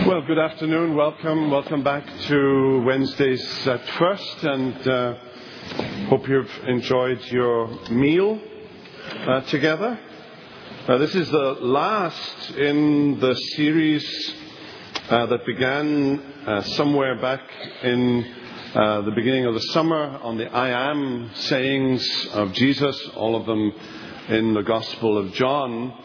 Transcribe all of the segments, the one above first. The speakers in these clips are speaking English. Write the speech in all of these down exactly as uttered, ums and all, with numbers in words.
Well, good afternoon. Welcome. Welcome back to Wednesdays at First, and uh, hope you've enjoyed your meal uh, together. Uh, this is the last in the series uh, that began uh, somewhere back in uh, the beginning of the summer on the I am sayings of Jesus, all of them in the Gospel of John.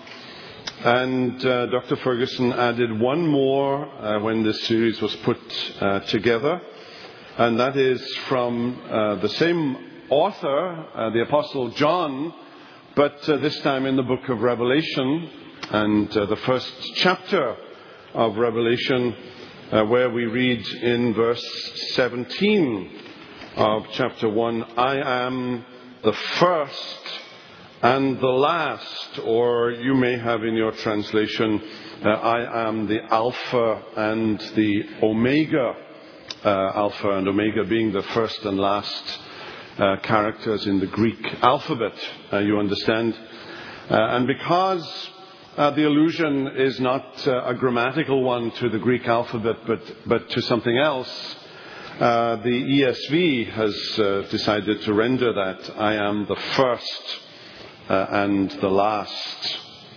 And uh, Doctor Ferguson added one more uh, when this series was put uh, together, and that is from uh, the same author, uh, the Apostle John, but uh, this time in the book of Revelation, and uh, the first chapter of Revelation, uh, where we read in verse seventeen of chapter one, I am the first and the last, or you may have in your translation, uh, I am the Alpha and the Omega, uh, Alpha and Omega being the first and last uh, characters in the Greek alphabet, uh, you understand. Uh, and because uh, the allusion is not uh, a grammatical one to the Greek alphabet, but, but to something else, uh, the E S V has uh, decided to render that I am the first Uh, and the last.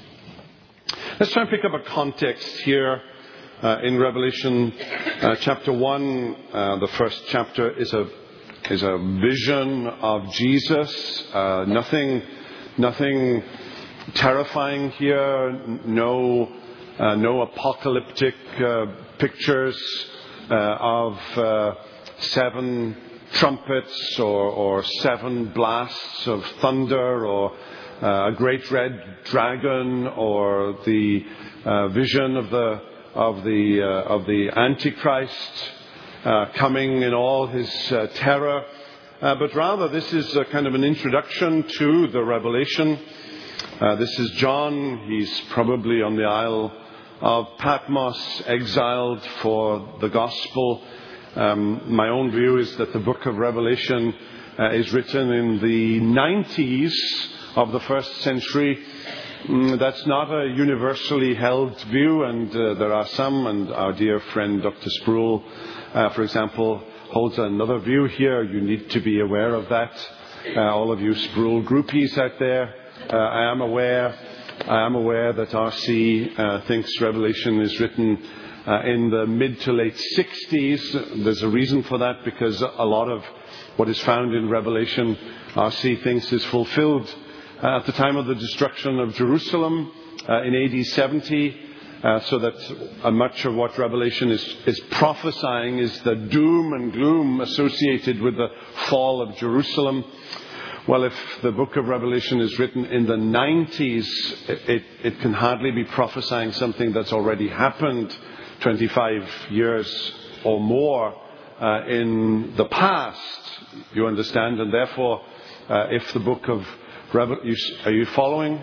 Let's try and pick up a context here uh, in Revelation uh, chapter one. Uh, the first chapter is a is a vision of Jesus. Uh, nothing, nothing terrifying here. No, uh, no apocalyptic uh, pictures uh, of uh, seven trumpets or, or seven blasts of thunder or Uh, a great red dragon, or the uh, vision of the of the uh, of the Antichrist uh, coming in all his uh, terror, uh, but rather this is a kind of an introduction to the Revelation. Uh, this is John. He's probably on the Isle of Patmos, exiled for the gospel. Um, my own view is that the book of Revelation uh, is written in the nineties of the first century. Mm, that's not a universally held view, and uh, there are some, and our dear friend Doctor Sproul, uh, for example, holds another view here. You need to be aware of that. Uh, all of you Sproul groupies out there, uh, I am aware, I am aware that R C uh, thinks Revelation is written uh, in the mid to late sixties. There's a reason for that, because a lot of what is found in Revelation, R C thinks, is fulfilled Uh, at the time of the destruction of Jerusalem uh, in A D seventy, uh, so that uh, much of what Revelation is, is prophesying is the doom and gloom associated with the fall of Jerusalem. Well, if the book of Revelation is written in the nineties, it, it can hardly be prophesying something that's already happened twenty-five years or more uh, in the past, you understand, and therefore uh, if the book of You, are you following?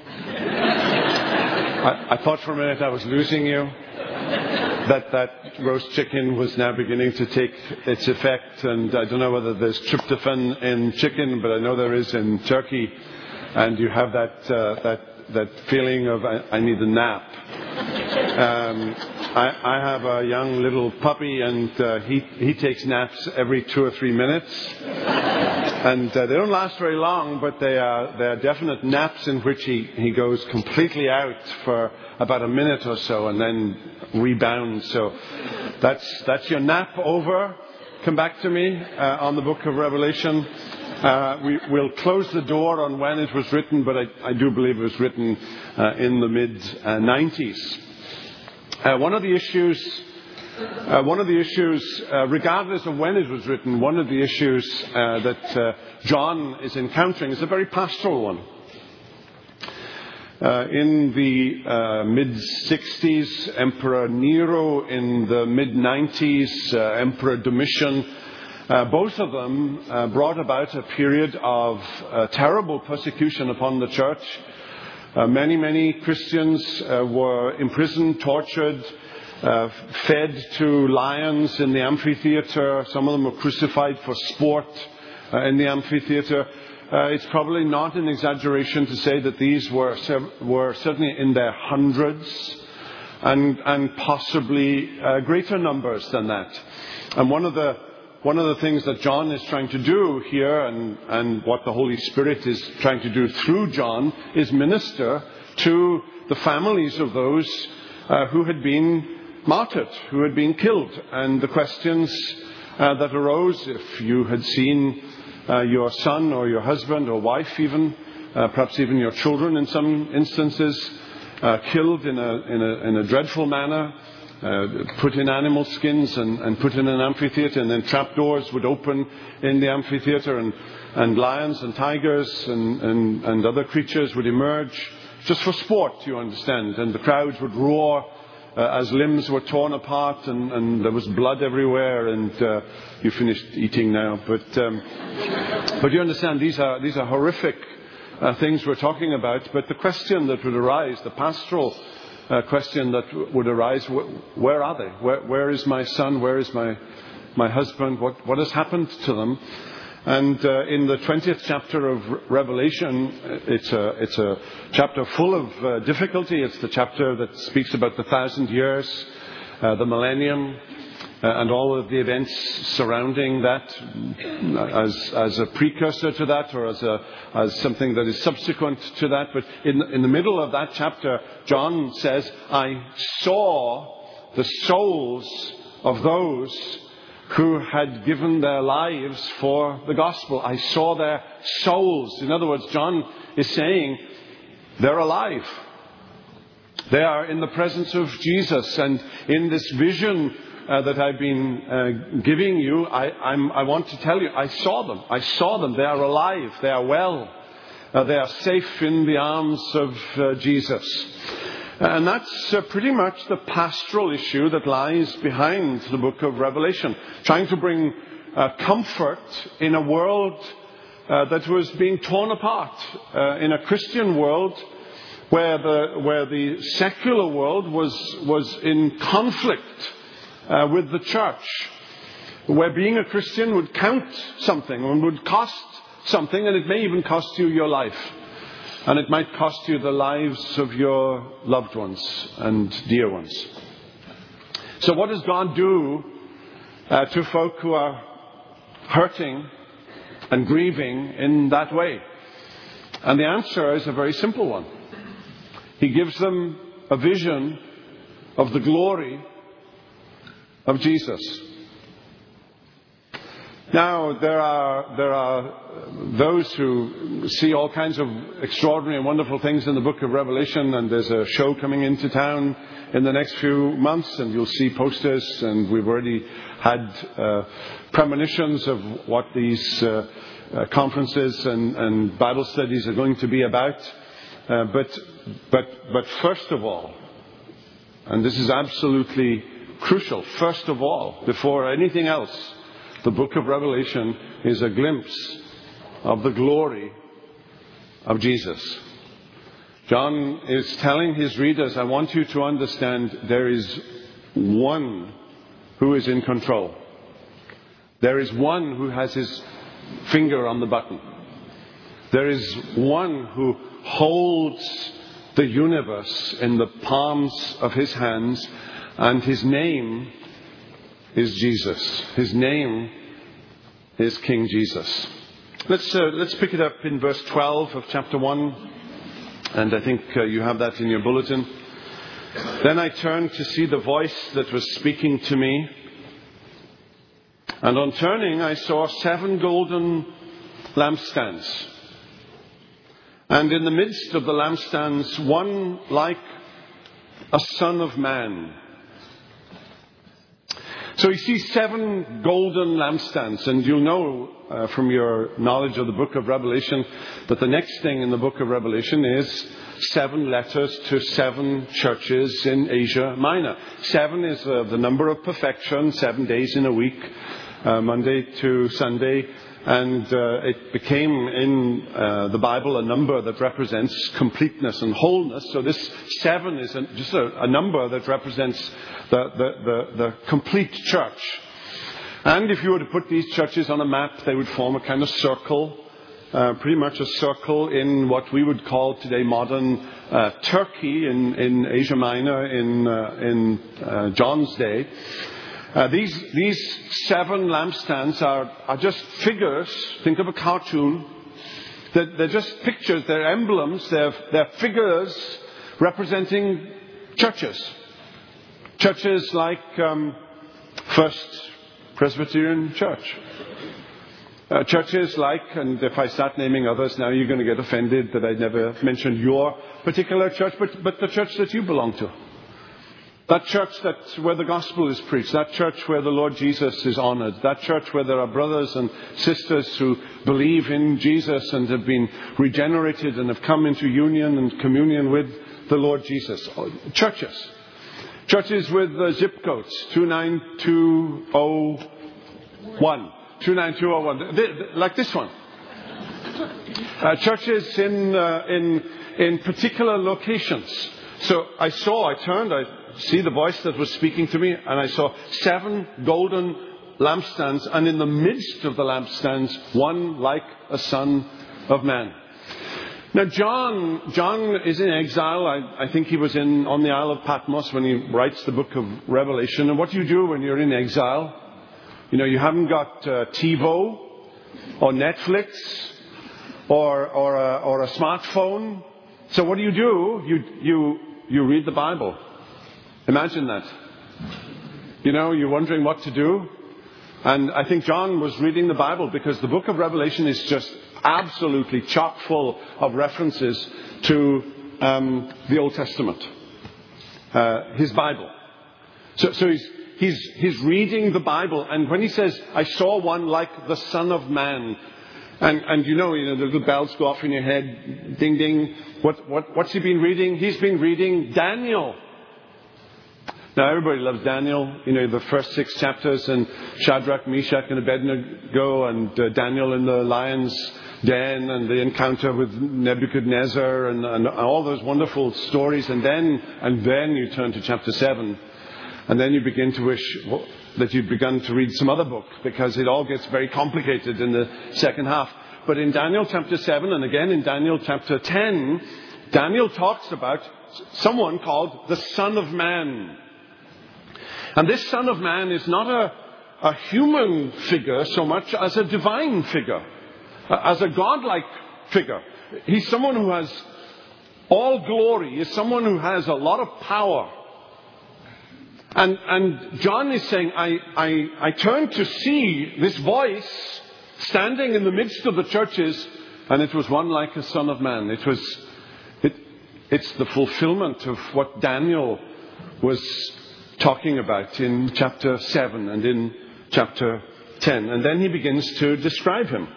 I, I thought for a minute I was losing you. That that roast chicken was now beginning to take its effect, and I don't know whether there's tryptophan in chicken, but I know there is in turkey. And you have that uh, that that feeling of I, I need a nap. Um, I, I have a young little puppy, and uh, he he takes naps every two or three minutes. And uh, they don't last very long, but they are, they are definite naps in which he, he goes completely out for about a minute or so and then rebounds. So that's that's your nap over. Come back to me uh, on the book of Revelation. Uh, we, we'll close the door on when it was written, but I, I do believe it was written uh, in the mid nineties. Uh, one of the issues... Uh, one of the issues, uh, regardless of when it was written, one of the issues uh, that uh, John is encountering is a very pastoral one. Uh, in the uh, mid sixties, Emperor Nero; in the mid nineties, uh, Emperor Domitian; uh, both of them uh, brought about a period of uh, terrible persecution upon the church. Uh, many, many Christians uh, were imprisoned, tortured, Uh, fed to lions in the amphitheater. Some of them were crucified for sport uh, in the amphitheater. Uh, it's probably not an exaggeration to say that these were were certainly in their hundreds. and, and possibly uh, greater numbers than that. And one of the one of the things that John is trying to do here, and, and what the Holy Spirit is trying to do through John, is minister to the families of those uh, who had been martyred, who had been killed, and the questions uh, that arose if you had seen uh, your son or your husband or wife even, uh, perhaps even your children in some instances, uh, killed in a, in a, in a dreadful manner, uh, put in animal skins and, and put in an amphitheater, and then trapdoors would open in the amphitheater, and, and lions and tigers and, and, and other creatures would emerge just for sport, you understand, and the crowds would roar Uh, as limbs were torn apart, and, and there was blood everywhere, and uh, you finished eating now. But um, but you understand, these are these are horrific uh, things we're talking about. But the question that would arise, the pastoral uh, question that w- would arise, wh- where are they? Where, where is my son? Where is my my husband? What what has happened to them? And uh, in the twentieth chapter of Revelation, it's a, it's a chapter full of uh, difficulty. It's the chapter that speaks about the thousand years, uh, the millennium, uh, and all of the events surrounding that as, as a precursor to that, or as, a, as something that is subsequent to that. But in, in the middle of that chapter, John says, I saw the souls of those who had given their lives for the gospel. I saw their souls. In other words, John is saying they're alive. They are in the presence of Jesus. And in this vision uh, that I've been uh, giving you, I, I'm, I want to tell you, I saw them. I saw them. They are alive. They are well. Uh, they are safe in the arms of uh, Jesus. And that's uh, pretty much the pastoral issue that lies behind the book of Revelation. Trying to bring uh, comfort in a world uh, that was being torn apart. Uh, in a Christian world where the, where the secular world was, was in conflict uh, with the church. Where being a Christian would count something and would cost something, and it may even cost you your life. And it might cost you the lives of your loved ones and dear ones. So what does God do uh, to folk who are hurting and grieving in that way? And the answer is a very simple one. He gives them a vision of the glory of Jesus. Now, there are there are those who see all kinds of extraordinary and wonderful things in the book of Revelation, and there's a show coming into town in the next few months, and you'll see posters, and we've already had uh, premonitions of what these uh, uh, conferences and, and Bible studies are going to be about. Uh, but but but first of all, and this is absolutely crucial, first of all, before anything else, the book of Revelation is a glimpse of the glory of Jesus. John is telling his readers, I want you to understand there is one who is in control. There is one who has his finger on the button. There is one who holds the universe in the palms of his hands, and his name is Jesus. His name is King Jesus. Let's uh, let's pick it up in verse twelve of chapter one, and I think uh, you have that in your bulletin. Then I turned to see the voice that was speaking to me, and on turning I saw seven golden lampstands, and in the midst of the lampstands one like a son of man. So you see seven golden lampstands, and you'll know uh, from your knowledge of the book of Revelation that the next thing in the book of Revelation is seven letters to seven churches in Asia Minor. Seven is uh, the number of perfection, seven days in a week, uh, Monday to Sunday. And uh, it became in uh, the Bible a number that represents completeness and wholeness. So this seven is a, just a, a number that represents the, the, the, the complete church. And if you were to put these churches on a map, they would form a kind of circle. uh, pretty much a circle in what we would call today modern uh, Turkey in, in Asia Minor in, uh, in uh, John's day. Uh, these, these seven lampstands are, are just figures. Think of a cartoon. They're, they're just pictures, they're emblems, they're, they're figures representing churches. Churches like um, First Presbyterian Church. Uh, churches like, and if I start naming others now, you're going to get offended that I never mentioned your particular church, but, but the church that you belong to. That church that where the gospel is preached. That church where the Lord Jesus is honored. That church where there are brothers and sisters who believe in Jesus and have been regenerated and have come into union and communion with the Lord Jesus. Churches. Churches with uh, zip codes. two nine two oh one. two nine two oh one. Like this one. Uh, churches in, uh, in, in particular locations. So I saw, I turned, I see the voice that was speaking to me, and I saw seven golden lampstands, and in the midst of the lampstands, one like a son of man. Now, John, John is in exile. I, I think he was in on the Isle of Patmos when he writes the book of Revelation. And what do you do when you're in exile? You know, you haven't got uh, TiVo or Netflix or or a, or a smartphone. So what do you do? You you you read the Bible. Imagine that. You know, you're wondering what to do. And I think John was reading the Bible because the book of Revelation is just absolutely chock full of references to um, the Old Testament. Uh, his Bible. So, so he's, he's, he's reading the Bible. And when he says, I saw one like the Son of Man. And, and you know, you know, the little bells go off in your head. Ding, ding. What, what, what's he been reading? He's been reading Daniel. Now, everybody loves Daniel. You know, the first six chapters, and Shadrach, Meshach, and Abednego, and uh, Daniel in the lion's den, and the encounter with Nebuchadnezzar, and, and all those wonderful stories. And then, and then you turn to chapter seven, and then you begin to wish that you'd begun to read some other book, because it all gets very complicated in the second half. But in Daniel chapter seven, and again in Daniel chapter ten, Daniel talks about someone called the Son of Man. And this Son of Man is not a, a human figure so much as a divine figure, as a godlike figure. He's someone who has all glory. He's someone who has a lot of power. And, and John is saying, I, I, I turned to see this voice standing in the midst of the churches, and it was one like a Son of Man. It was, it, it's the fulfillment of what Daniel was talking about in chapter seven and in chapter ten. And then he begins to describe him.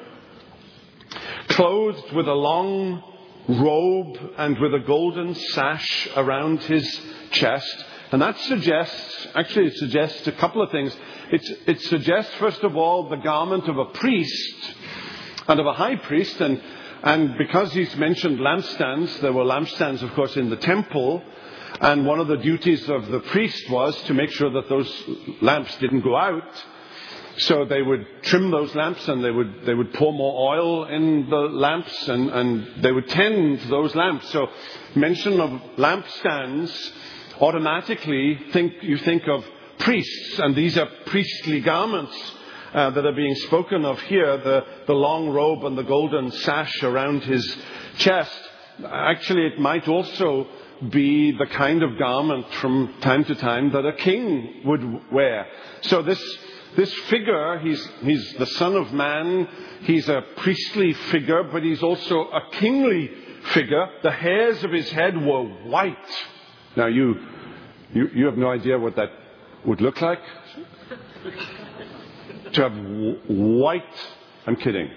Clothed with a long robe and with a golden sash around his chest. And that suggests, actually it suggests a couple of things. It's, it suggests, first of all, the garment of a priest and of a high priest. And, and because he's mentioned lampstands, there were lampstands, of course, in the temple. And one of the duties of the priest was to make sure that those lamps didn't go out. So they would trim those lamps, and they would they would pour more oil in the lamps, and, and they would tend those lamps. So mention of lampstands, automatically think you think of priests, and these are priestly garments uh, that are being spoken of here. The, the long robe and the golden sash around his chest. Actually, it might also be the kind of garment from time to time that a king would wear. So this this figure, he's he's the Son of Man. He's a priestly figure, but he's also a kingly figure. The hairs of his head were white. Now you you, you have no idea what that would look like. To have w- white. I'm kidding.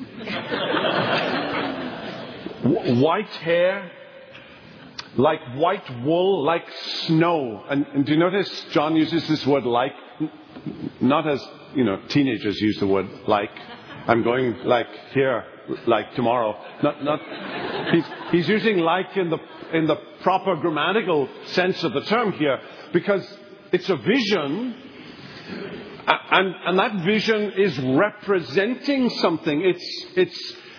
w- white hair. Like white wool, like snow. And, and do you notice John uses this word like? Not as, you know, teenagers use the word like. I'm going like here, like tomorrow. Not, not, he's, he's using like in the, in the proper grammatical sense of the term here, because it's a vision, and, and that vision is representing something. It's, it's,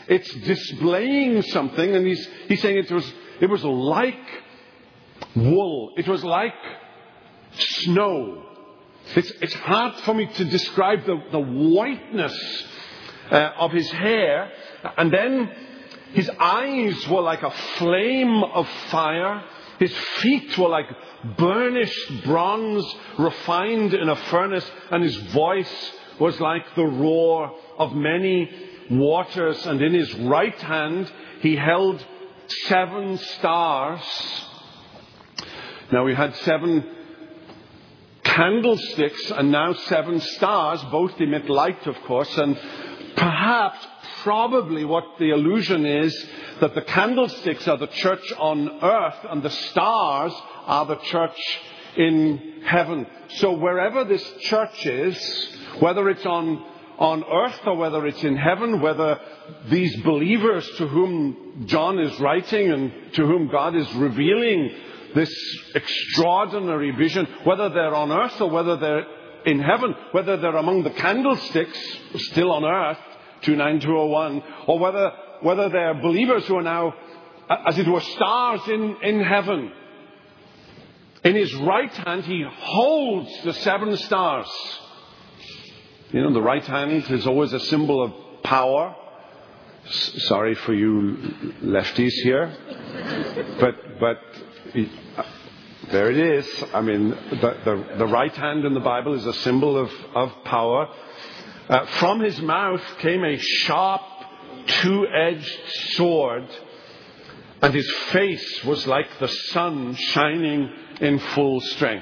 it's displaying something, and he's, he's saying it was, it was like wool. It was like snow. It's, it's hard for me to describe the, the whiteness uh, of his hair. And then his eyes were like a flame of fire. His feet were like burnished bronze refined in a furnace. And his voice was like the roar of many waters. And in his right hand he held seven stars. Now we had seven candlesticks and now seven stars. Both emit light, of course. And perhaps, probably what the allusion is, that the candlesticks are the church on earth and the stars are the church in heaven. So wherever this church is, whether it's on, on earth or whether it's in heaven, whether these believers to whom John is writing and to whom God is revealing this extraordinary vision, whether they're on earth or whether they're in heaven, whether they're among the candlesticks still on earth, two nine two oh one, or whether whether they're believers who are now, as it were, stars in, in heaven. In his right hand he holds the seven stars. You know, the right hand is always a symbol of power. S- sorry for you lefties here. But but there it is. I mean, the, the, the right hand in the Bible is a symbol of, of power. Uh, from his mouth came a sharp, two-edged sword, and his face was like the sun shining in full strength.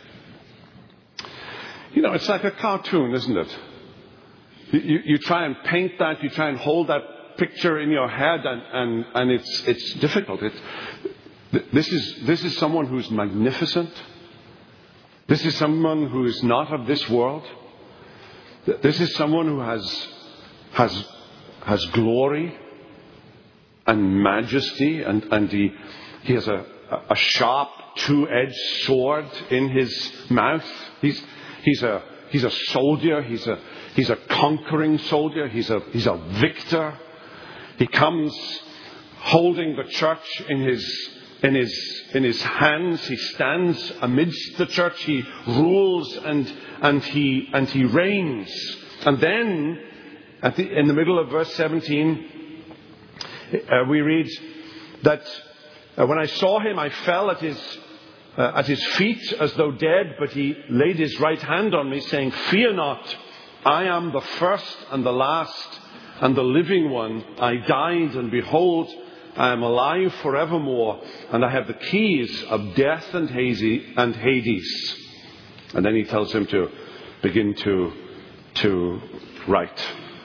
You know, it's like a cartoon, isn't it? You, you, you try and paint that, you try and hold that picture in your head, and, and, and it's, it's difficult. It's, This is, this is someone who's magnificent. This is someone who is not of this world. This is someone who has, has, has glory and majesty, and, and he, he has a, a sharp two-edged sword in his mouth. He's, he's a, he's a soldier. He's a, he's a conquering soldier. He's a, he's a victor. He comes holding the church in his In his, in his hands. He stands amidst the church. He rules and, and, he, and he reigns. And then, at the, in the middle of verse seventeen, uh, we read that uh, when I saw him, I fell at his, uh, at his feet as though dead, but he laid his right hand on me, saying, "Fear not, I am the first and the last and the living one. I died, and behold, I am alive forevermore, and I have the keys of death and Hades." And then he tells him to begin to, to write.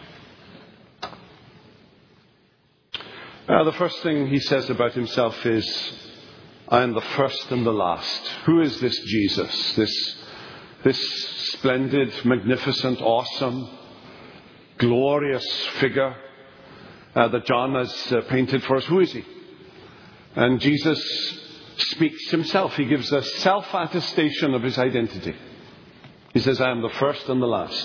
Uh, the first thing he says about himself is, "I am the first and the last." Who is this Jesus? This, this splendid, magnificent, awesome, glorious figure Uh, that John has uh, painted for us. Who is he? And Jesus speaks himself. He gives a self-attestation of his identity. He says, "I am the first and the last."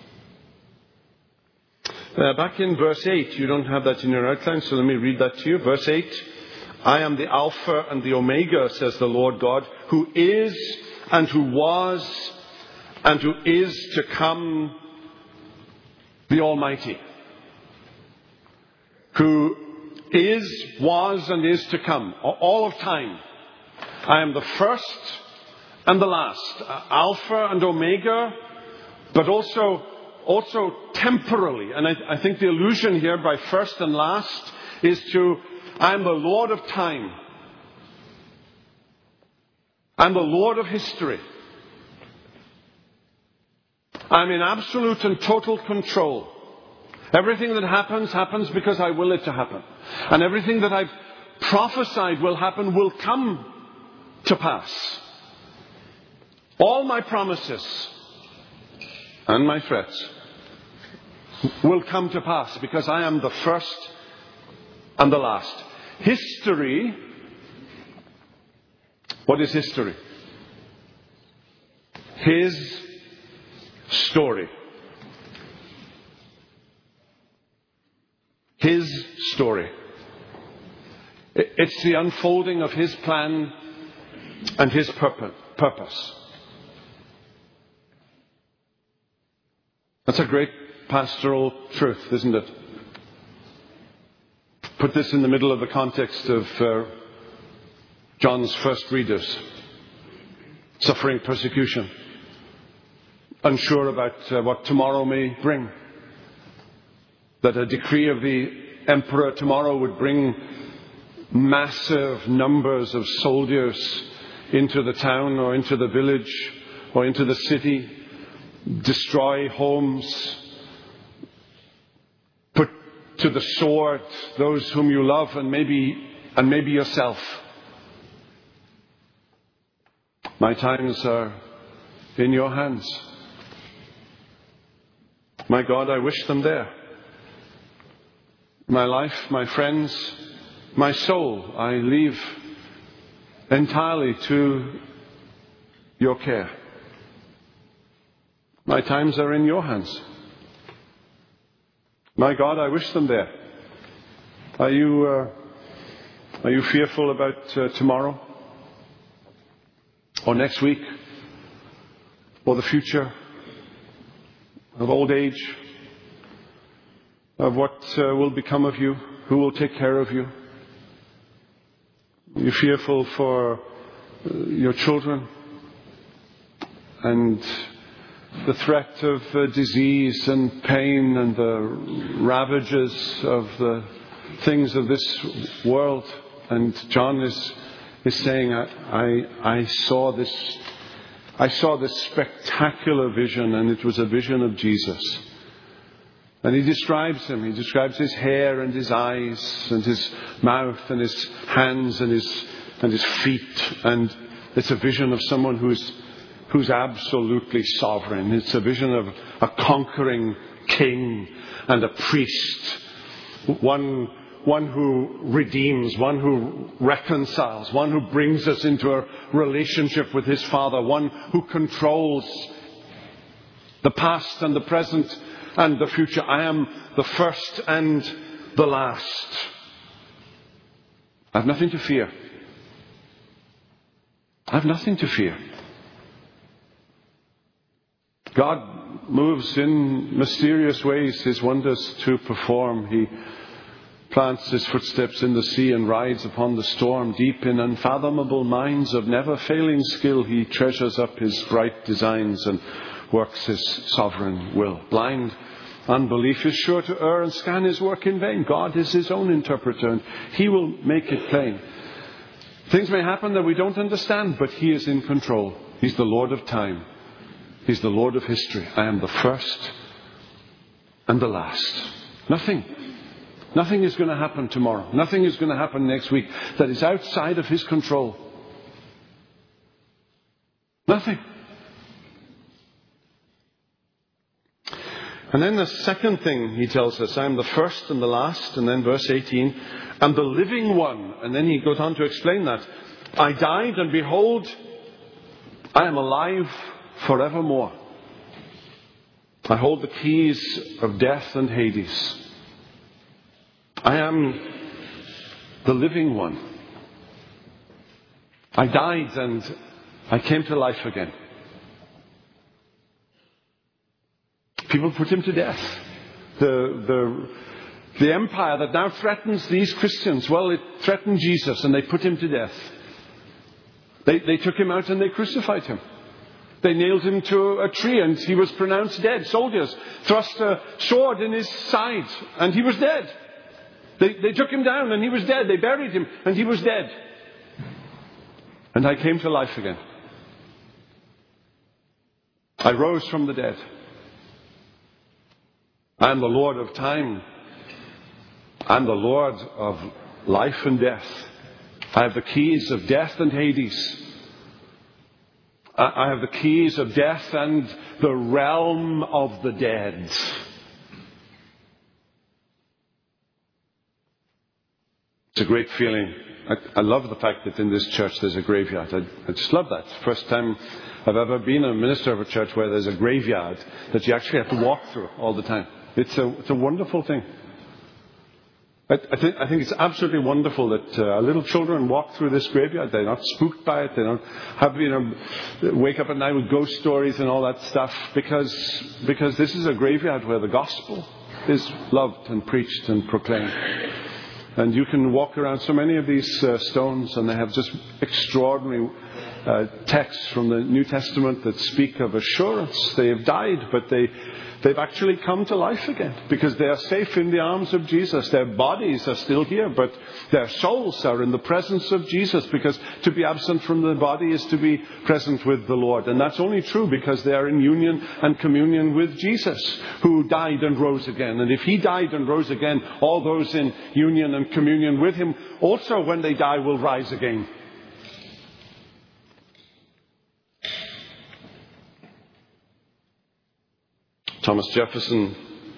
Uh, back in verse eight, you don't have that in your outline, so let me read that to you. Verse eight, "I am the Alpha and the Omega, says the Lord God, who is and who was and who is to come, the Almighty." Who is, was, and is to come, all of time. I am the first and the last, Alpha and Omega, but also, also temporally. And I, I think the allusion here by first and last is to, I am the Lord of time. I'm the Lord of history. I'm in absolute and total control. Everything that happens, happens because I will it to happen. And everything that I've prophesied will happen will come to pass. All my promises and my threats will come to pass because I am the first and the last. History, what is history? His story. His story. It's the unfolding of His plan and His purpose. That's a great pastoral truth, isn't it? Put this in the middle of the context of uh, John's first readers. Suffering persecution. Unsure about uh, what tomorrow may bring. That a decree of the emperor tomorrow would bring massive numbers of soldiers into the town or into the village or into the city, destroy homes, put to the sword those whom you love and maybe and maybe yourself. My times are in your hands. My God, I wish them there. My life, my friends, my soul, I leave entirely to your care. My times are in your hands. My God, I wish them there. Are you, uh, are you fearful about uh, tomorrow? Or next week? Or the future? Of old age? Of what uh, will become of you? Who will take care of you? Are you fearful for uh, your children? And the threat of uh, disease and pain and the ravages of the things of this world. And John is is saying, I, I, I saw this, I saw this spectacular vision, and it was a vision of Jesus. And he describes him. He describes his hair and his eyes and his mouth and his hands and his and his feet. And it's a vision of someone who's who's absolutely sovereign. It's a vision of a conquering king and a priest. One, one who redeems, one who reconciles, one who brings us into a relationship with his Father, one who controls the past and the present and the future. I am the first and the last. I have nothing to fear. I have nothing to fear. God moves in mysterious ways his wonders to perform. He plants his footsteps in the sea and rides upon the storm. Deep in unfathomable minds of never failing skill, he treasures up his bright designs and works his sovereign will. Blind unbelief is sure to err and scan his work in vain. God is his own interpreter, and he will make it plain. Things may happen that we don't understand, but he is in control. He's the Lord of time. He's the Lord of history. I am the first and the last. Nothing. Nothing is going to happen tomorrow. Nothing is going to happen next week that is outside of his control. Nothing. And then the second thing he tells us, I am the first and the last, and then verse eighteen, and the living one. And then he goes on to explain that. I died, and behold, I am alive forevermore. I hold the keys of death and Hades. I am the living one. I died and I came to life again. People put him to death. The, the, the empire that now threatens these Christians, well, it threatened Jesus and they put him to death. They, they took him out and they crucified him. They nailed him to a tree and he was pronounced dead. Soldiers thrust a sword in his side and he was dead. They, they took him down and he was dead. They buried him and he was dead. And I came to life again. I rose from the dead. I am the Lord of time. I am the Lord of life and death. I have the keys of death and Hades. I have the keys of death and the realm of the dead. It's a great feeling. I, I love the fact that in this church there's a graveyard. I, I just love that. First time I've ever been a minister of a church where there's a graveyard that you actually have to walk through all the time. It's a, it's a wonderful thing. I, I, think, I think it's absolutely wonderful that uh, little children walk through this graveyard. They're not spooked by it. They don't have, you know, wake up at night with ghost stories and all that stuff, because because this is a graveyard where the gospel is loved and preached and proclaimed. And you can walk around so many of these uh, stones, and they have just extraordinary uh, texts from the New Testament that speak of assurance. They have died, but they, they've actually come to life again, because they are safe in the arms of Jesus. Their bodies are still here, but their souls are in the presence of Jesus, because to be absent from the body is to be present with the Lord. And that's only true because they are in union and communion with Jesus, who died and rose again. And if he died and rose again, all those in union and communion with him also, when they die, will rise again. Thomas Jefferson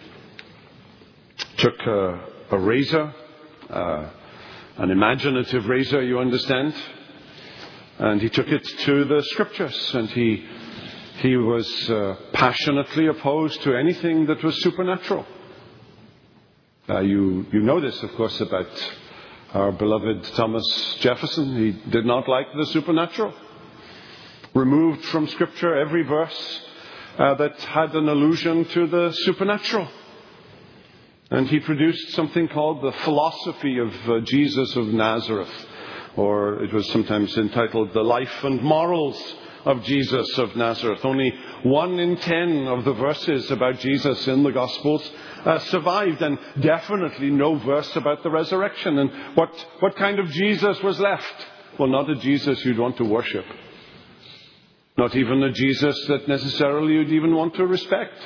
took a, a razor, uh, an imaginative razor, you understand, and he took it to the scriptures, and he he was uh, passionately opposed to anything that was supernatural. Uh, you you know this, of course, about our beloved Thomas Jefferson. He did not like the supernatural. Removed from scripture every verse Uh, that had an allusion to the supernatural. And he produced something called the Philosophy of uh, Jesus of Nazareth, or it was sometimes entitled The Life and Morals of Jesus of Nazareth. Only one in ten of the verses about Jesus in the Gospels uh, survived, and definitely no verse about the resurrection. And what, what kind of Jesus was left? Well, not a Jesus you'd want to worship. Not even a Jesus that necessarily you'd even want to respect.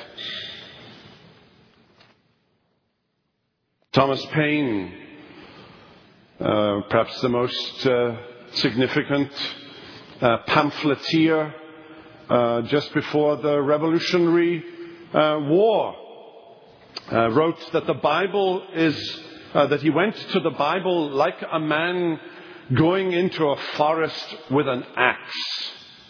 Thomas Paine, uh, perhaps the most uh, significant uh, pamphleteer uh, just before the Revolutionary uh, War, uh, wrote that the Bible is, uh, that he went to the Bible like a man going into a forest with an axe.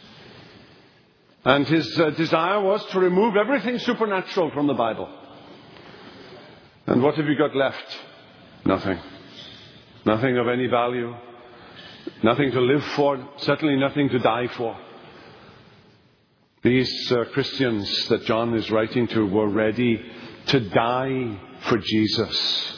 And his uh, desire was to remove everything supernatural from the Bible. And what have you got left? Nothing. Nothing of any value. Nothing to live for. Certainly nothing to die for. These uh, Christians that John is writing to were ready to die for Jesus.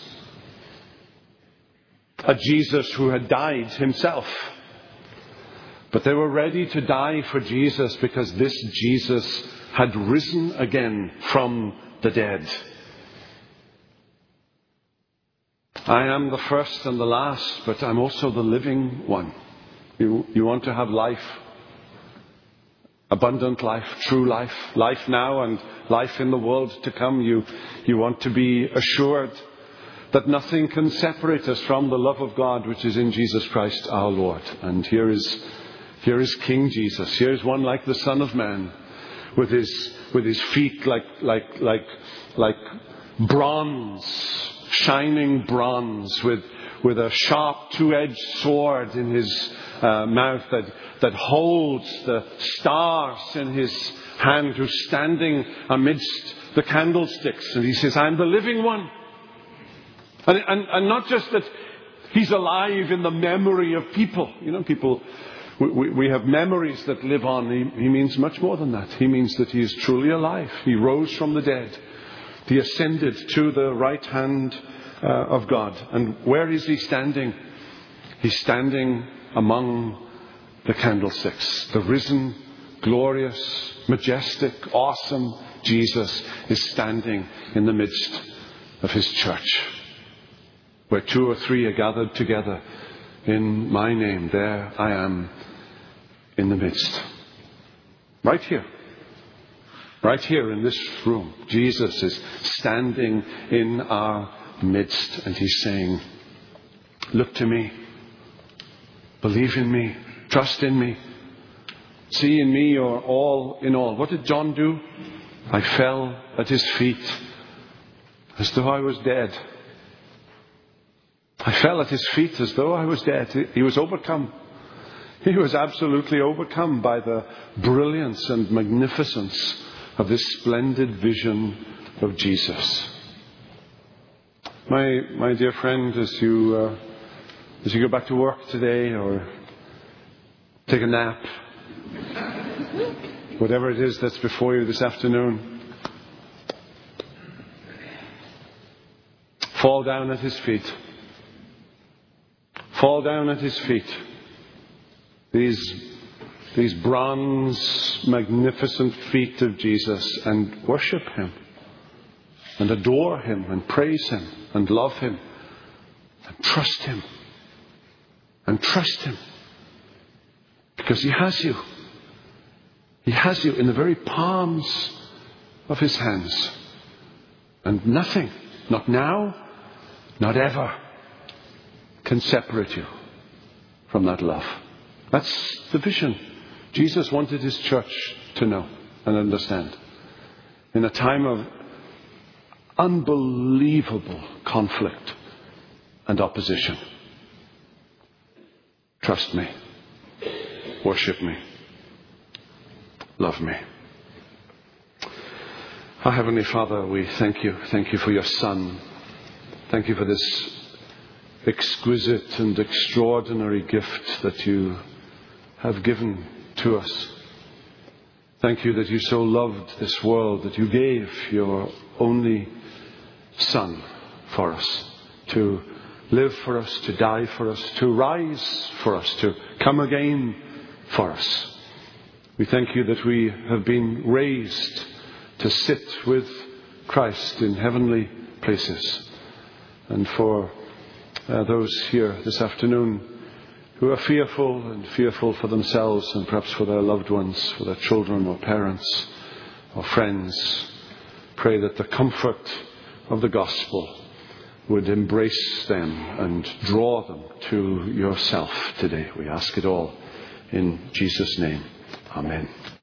A Jesus who had died himself. But they were ready to die for Jesus because this Jesus had risen again from the dead. I am the first and the last, but I'm also the living one. You, you want to have life, abundant life, true life, life now and life in the world to come. You, you want to be assured that nothing can separate us from the love of God which is in Jesus Christ our Lord. And here is Here is King Jesus. Here is one like the Son of Man, with his with his feet like like like like bronze, shining bronze, with with a sharp two-edged sword in his uh, mouth that that holds the stars in his hand, who's standing amidst the candlesticks, and he says, "I'm the living one," and and, and not just that he's alive in the memory of people. You know, people. We, we have memories that live on. He, he means much more than that. He means that he is truly alive. He rose from the dead. He ascended to the right hand uh, of God. And where is he standing? He's standing among the candlesticks. The risen, glorious, majestic, awesome Jesus is standing in the midst of his church. Where two or three are gathered together in my name, there I am in the midst. Right here. Right here in this room. Jesus is standing in our midst, and he's saying, look to me. Believe in me. Trust in me. See in me your all in all. What did John do? I fell at his feet as though I was dead. I fell at his feet as though I was dead. He was overcome. He was absolutely overcome by the brilliance and magnificence of this splendid vision of Jesus. My my dear friend, as you uh, as you go back to work today or take a nap, whatever it is that's before you this afternoon, fall down at his feet. Fall down at his feet. These these bronze, magnificent feet of Jesus, and worship him, and adore him, and praise him, and love him, and trust him, and trust him, because he has you. He has you in the very palms of his hands, and nothing, not now, not ever, can separate you from that love. That's the vision Jesus wanted his church to know and understand. In a time of unbelievable conflict and opposition, trust me, worship me, love me. Our Heavenly Father, we thank you. Thank you for your Son. Thank you for this exquisite and extraordinary gift that you have given to us. Thank you that you so loved this world that you gave your only Son for us, to live for us, to die for us, to rise for us, to come again for us. We thank you that we have been raised to sit with Christ in heavenly places. And for uh, those here this afternoon who are fearful and fearful for themselves and perhaps for their loved ones, for their children or parents or friends, pray that the comfort of the gospel would embrace them and draw them to yourself today. We ask it all in Jesus' name. Amen.